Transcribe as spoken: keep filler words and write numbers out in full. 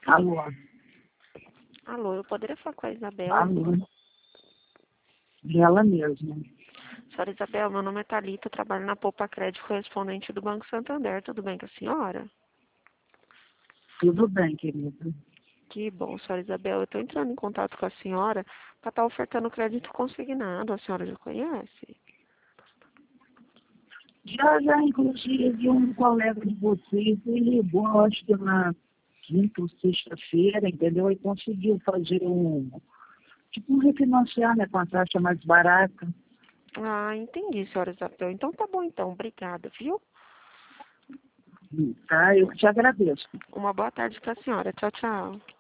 Alô, Alô, eu poderia falar com a Isabel? alô, ela mesma. Senhora Isabel, meu nome é Thalita, eu trabalho na Poupa Crédito, correspondente do Banco Santander. Tudo bem com a senhora? Tudo bem, querida. Que bom, senhora Isabel. Eu estou entrando em contato com a senhora para estar ofertando crédito consignado. A senhora já conhece? Já, já, inclusive, um colega de vocês, ele ligou, acho que na quinta ou sexta-feira, entendeu? E conseguiu fazer um, tipo um refinanciar, né, com a taxa mais barata. Ah, entendi, senhora Isabel. Então tá bom, então. Obrigada, viu? Tá? Eu te agradeço. Uma boa tarde para a senhora. Tchau, tchau.